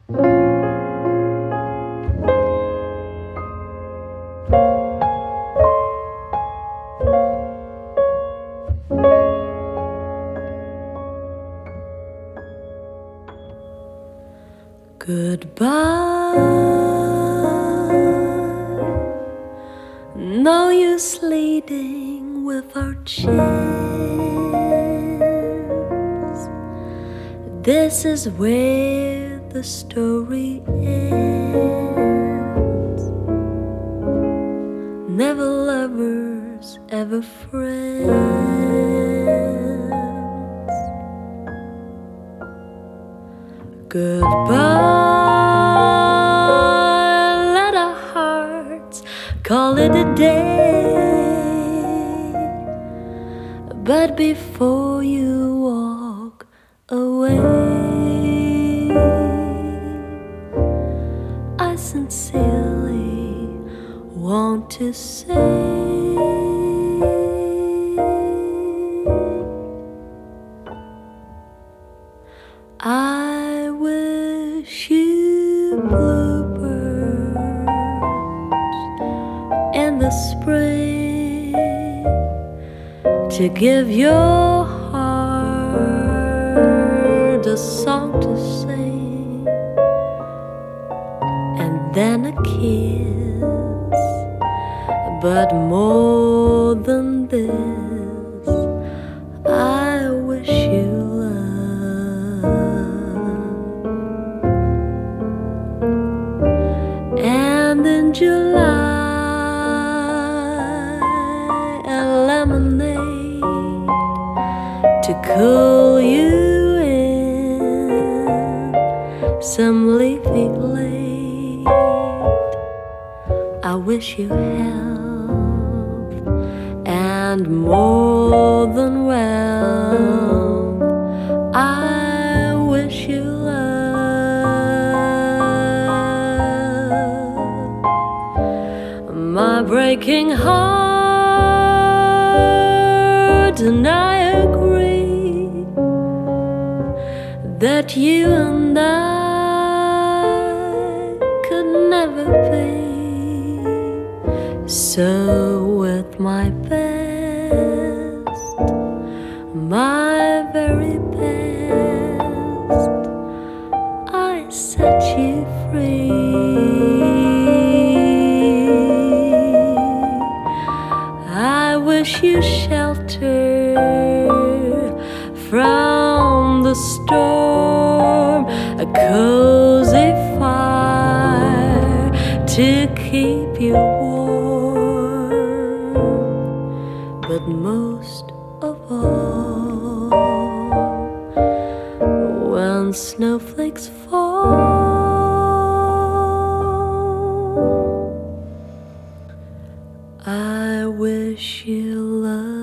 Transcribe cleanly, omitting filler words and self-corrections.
Goodbye, no use leading with our chance. This is where the story ends. Never lovers, ever friends. Goodbye, let our hearts call it a day. But before you walk away, I sincerely want to say, I wish you bluebirds in the spring to give your heart a song to sing, and then a kiss. But more than this, I wish you love. And in July, a lemonade to cool you in some leafy glade. I wish you health and more than well. I wish you love. My breaking heart, and I agree that you and I could never be. So with my best, my very best, I set you free. I wish you shelter from the storm, a cozy fire to keep you warm, but most of all, when snowflakes fall, I wish you love.